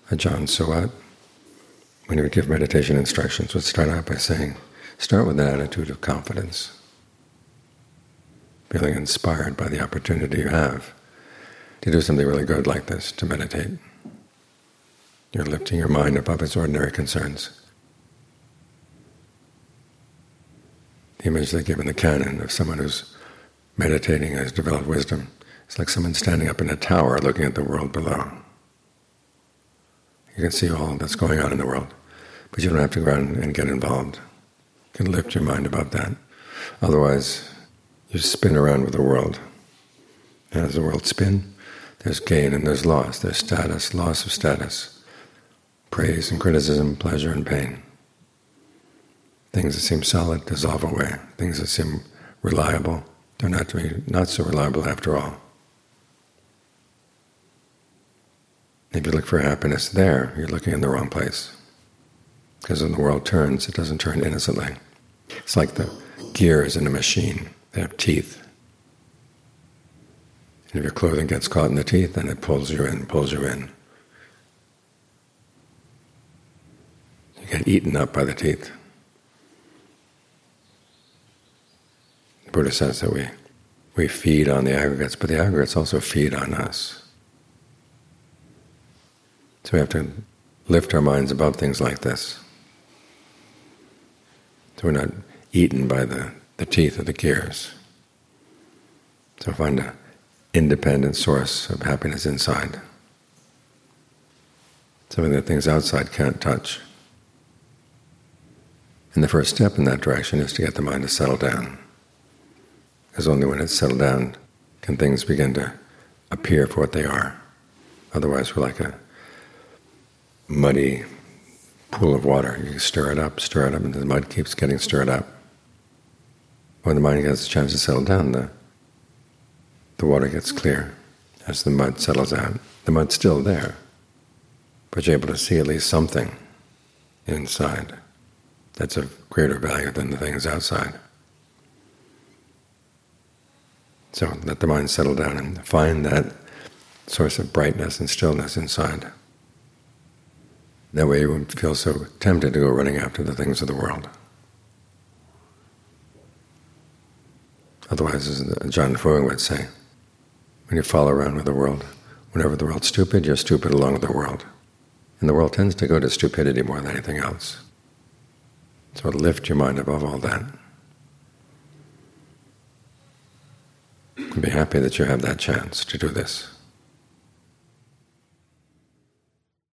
Ajahn Suwat, when he would give meditation instructions, would start out by saying, start with an attitude of confidence, feeling inspired by the opportunity you have to do something really good like this, to meditate. You're lifting your mind above its ordinary concerns. The image they give in the canon of someone who's meditating, has developed wisdom, it's like someone standing up in a tower looking at the world below. You can see all that's going on in the world, but you don't have to go around and get involved. You can lift your mind above that. Otherwise, you spin around with the world. And as the world spins, there's gain and there's loss. There's status, loss of status, praise and criticism, pleasure and pain. Things that seem solid dissolve away. Things that seem reliable turn out to be not so reliable after all. If you look for happiness there, you're looking in the wrong place. Because when the world turns, it doesn't turn innocently. It's like the gears in a machine. They have teeth. And if your clothing gets caught in the teeth, then it pulls you in, pulls you in. You get eaten up by the teeth. The Buddha says that we feed on the aggregates, but the aggregates also feed on us. So we have to lift our minds above things like this. So we're not eaten by the teeth of the gears. So find an independent source of happiness inside. Something that things outside can't touch. And the first step in that direction is to get the mind to settle down. Because only when it's settled down can things begin to appear for what they are. Otherwise we're like a muddy pool of water. You stir it up, and the mud keeps getting stirred up. When the mind gets a chance to settle down, the water gets clear as the mud settles out. The mud's still there, but you're able to see at least something inside that's of greater value than the things outside. So let the mind settle down and find that source of brightness and stillness inside. That way you won't feel so tempted to go running after the things of the world. Otherwise, as Ajahn Fuang would say, when you follow around with the world, whenever the world's stupid, you're stupid along with the world. And the world tends to go to stupidity more than anything else. So lift your mind above all that. And be happy that you have that chance to do this.